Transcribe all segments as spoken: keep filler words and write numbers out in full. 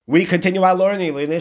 We continue our learning. We are in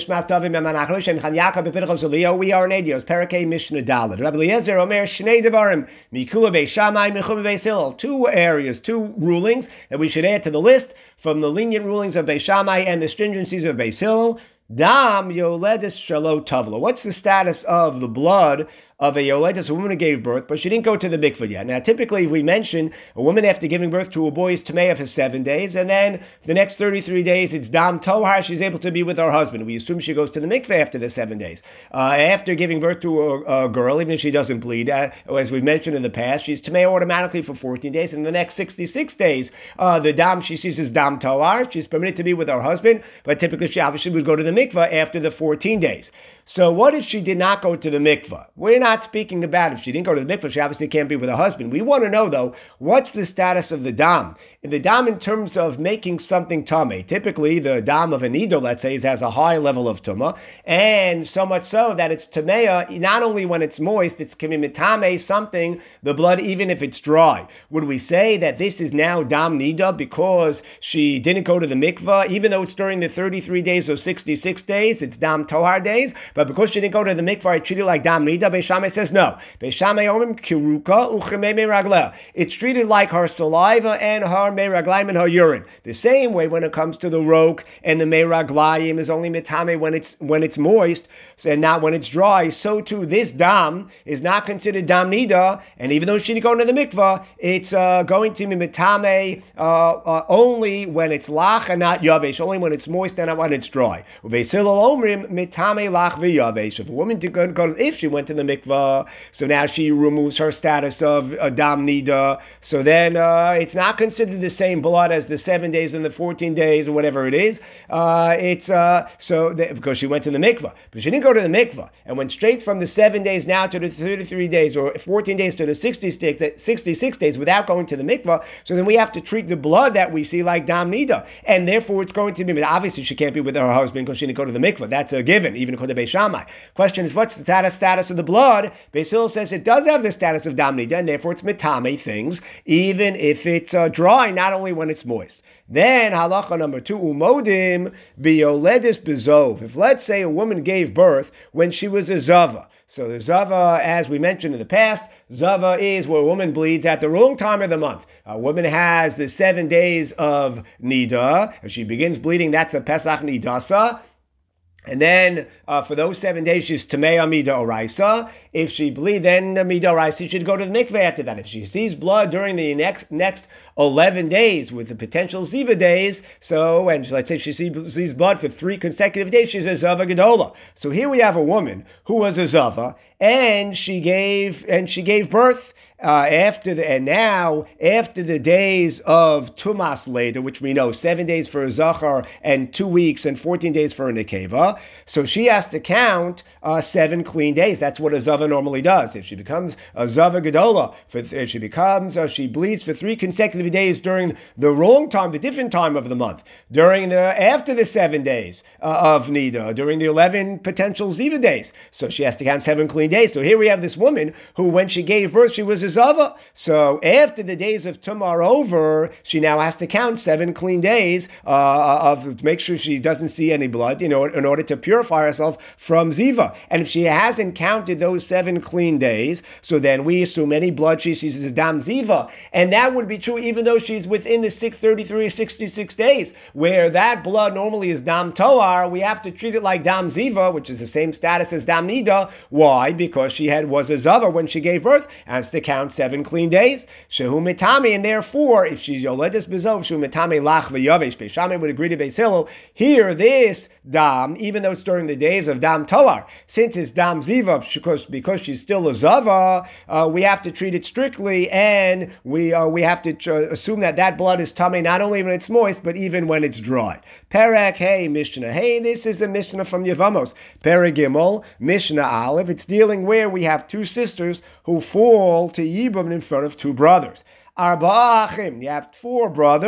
Nedios, Parakeh Mishnah Daled. Rabbi Eliezer Omer Shnei Devarim, Mikula Beis Shammai, Mechuma Beis Hillel. Two areas, two rulings that we should add to the list from the lenient rulings of Beis Shammai and the stringencies of Beis Hillel. Dam Yoledis Shalo Tavla. What's the status of the blood of a Yoledis, a woman who gave birth, but she didn't go to the mikvah yet? Now, typically, we mention a woman after giving birth to a boy is Tameya for seven days, and then the next thirty-three days, it's Dam Tohar, she's able to be with her husband. We assume she goes to the mikvah after the seven days. Uh, after giving birth to a, a girl, even if she doesn't bleed, uh, as we've mentioned in the past, she's Tameya automatically for fourteen days, and the next sixty-six days, uh, the Dam she sees is Dam Tohar, she's permitted to be with her husband, but typically she obviously would go to the mikvah after the fourteen days. So what if she did not go to the mikvah? We're not speaking about if she didn't go to the mikvah, she obviously can't be with her husband. We want to know, though, what's the status of the dam? The dam in terms of making something tameh. Typically, the dam of an idol, let's say, has a high level of tumah, and so much so that it's tameya, not only when it's moist, it's kimimitame, something, the blood, even if it's dry. Would we say that this is now dam nida because she didn't go to the mikvah, even though it's during the thirty-three days or sixty-six days, it's dam tohar days, but because she didn't go to the mikvah, I treat it like dam nida? Beis Shammai says no. Beis Shammai omim kiruka uchemei meragleha. It's treated like her saliva and her meraglayim and her urine. The same way when it comes to the rok and the meraglayim is only mitame when it's when it's moist and not when it's dry. So too, this dam is not considered dam nida, and even though she didn't go to the mikvah, it's uh, going to be mitame uh, uh, only when it's lach and not yavesh, only when it's moist and not when it's dry. Beis Hillel omrim mitame lach v'yavesh. If a woman did go, go, if she went to the mikvah, so now she removes her status of a dam nida. So then uh, it's not considered the same blood as the seven days and the fourteen days or whatever it is. Uh, it's uh, so that, because she went to the mikvah, but she didn't go to the mikvah and went straight from the seven days now to the thirty-three days or fourteen days to the sixty-six days without going to the mikvah. So then we have to treat the blood that we see like dam nida, and therefore it's going to be. Obviously, she can't be with her husband because she didn't go to the mikvah. That's a given, even according to Beis Shammai. Question is, what's the status status of the blood? Beis Hillel says it does have the status of dam nida, and therefore it's mitame things, even if it's uh, dry, not only when it's moist. Then halacha number two, umodim bioledis bezov. If let's say a woman gave birth when she was a zava. So the zava, as we mentioned in the past, zava is where a woman bleeds at the wrong time of the month. A woman has the seven days of nida. If she begins bleeding, that's a Pesach nidasa. And then uh, for those seven days, she's Tamei Mida Oraisa. If she bleeds, then the Mida Oraisa, she should go to the mikveh after that. If she sees blood during the next next eleven days with the potential Ziva days, so, and let's say she sees, sees blood for three consecutive days, she's a Zava Gedola. So here we have a woman who was a Zava, and she gave and she gave birth. Uh, after the and now after the days of Tumas later, which we know seven days for a Zachar and two weeks and fourteen days for a Nekeva, so she has to count uh, seven clean days. That's what a Zava normally does. If she becomes a Zava Gedola, for if she becomes uh, she bleeds for three consecutive days during the wrong time, the different time of the month, during the after the seven days uh, of Nida, during the eleven potential Ziva days, so she has to count seven clean days. So here we have this woman who, when she gave birth, she was a Zava. So after the days of Tumah are over, she now has to count seven clean days uh, of to make sure she doesn't see any blood, you know, in order to purify herself from Ziva. And if she hasn't counted those seven clean days, so then we assume any blood she sees is Dam Ziva. And that would be true even though she's within the six thirty-three or sixty-six days, where that blood normally is Dam Toar. We have to treat it like Dam Ziva, which is the same status as Dam Nida. Why? Because she had was a Zava when she gave birth, has to count seven clean days. Shehu mitami, and therefore, if she's yoledis bezov, shehu mitami lach v'yavesh. Beis Shammai would agree to Beis Hillel. Here, this dam, even though it's during the days of dam toar, since it's dam ziva, because because she's still a zava, uh, we have to treat it strictly, and we uh, we have to uh, assume that that blood is tummy not only when it's moist, but even when it's dry. Perek hey Mishnah. Hey, this is a Mishnah from Yevamos. Perek Gimel Mishnah Aleph. It's dealing where we have two sisters who fall to Yibam in front of two brothers. Arba achim, you have four brothers.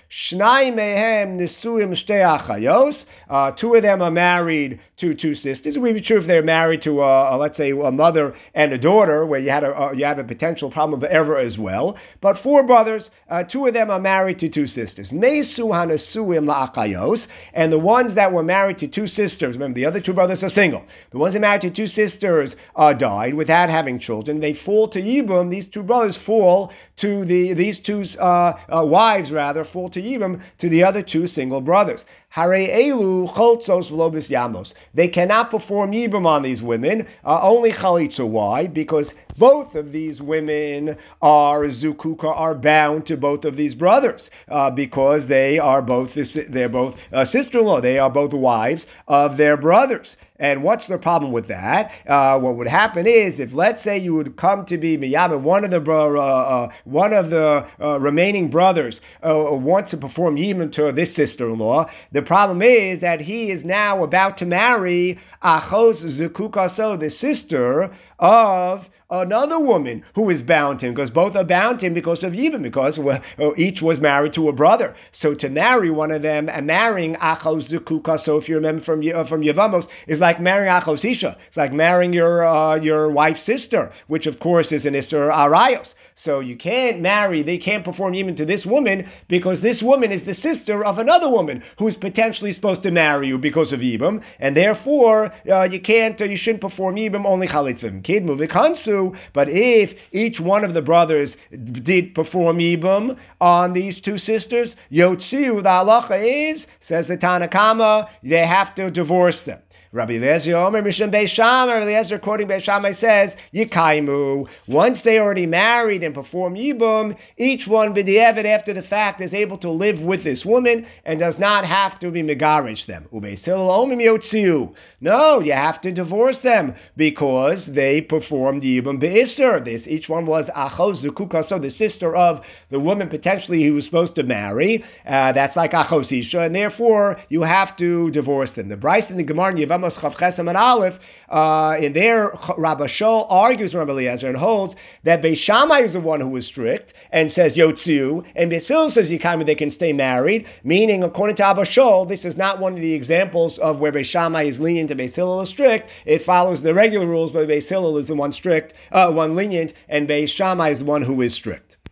Shnai mehem nisuim shtei achayos. Uh, two of them are married to two sisters. It would be true if they're married to, a, a, let's say, a mother and a daughter, where you had a, a you had a potential problem of error as well. But four brothers, uh, two of them are married to two sisters. Mesu hanasuim la'achayos, and the ones that were married to two sisters, remember the other two brothers are single. The ones that married to two sisters uh, died without having children. They fall to Yibum. These two brothers fall to the these two uh, uh, wives rather fall to Yibum to the other two single brothers. Hare elu choltzos v'lobis yamos. They cannot perform yibum on these women. Uh, only chalitza. Why? Because both of these women are zukuka, are bound to both of these brothers, uh, because they are both they're both uh, sister-in-law. They are both wives of their brothers. And what's the problem with that? Uh, what would happen is, if let's say you would come to be miyam, one of the uh, uh, one of the uh, remaining brothers uh, wants to perform yibum to this sister-in-law. The problem is that he is now about to marry achos zukukaso, the sister of another woman who is bound to him, because both are bound to him because of Yibum, because each was married to a brother. So to marry one of them and marrying Achos Zukuka, so if you remember from from Yevamos, is like marrying Achos Isha. It's like marrying your uh, your wife's sister, which of course is an Isser Arayos. So you can't marry, they can't perform Yibum to this woman because this woman is the sister of another woman who is potentially supposed to marry you because of Yibum, and therefore uh, you can't, uh, you shouldn't perform Yibum, only Chalitzvim. Kid Muvikansu. But if each one of the brothers did perform Yibum on these two sisters, Yotziu, the halacha is, says the Tanakama, they have to divorce them. Rabbi Eliezer Omer Mishum Beis Shammai, Rabbi Eliezer quoting Beis Shammai says, Yikaimu, once they already married and perform Yibum, each one b'di'evet after the fact is able to live with this woman and does not have to be megarish them. Ubeis Hillel Omim Yotziu. No, you have to divorce them because they performed Yibum be'isser. This, each one was Achos Zukuka, so the sister of the woman potentially he was supposed to marry. Uh, that's like Achos Isha, and therefore you have to divorce them. The Bryce and the Gemara in Yevamos Chav Chesam and Aleph, uh, in there, Rabbi Shol argues with Rabbi Eliezer and holds that Beis Shammai is the one who was strict and says Yotziu, and Beis Hillel says Yikaimu, they can stay married, meaning according to Abba Shol, this is not one of the examples of where Beis Shammai is lenient and Beis Hillel is strict. It follows the regular rules, but Beis Hillel is the one strict, uh, one lenient, and Beis Shammai is the one who is strict.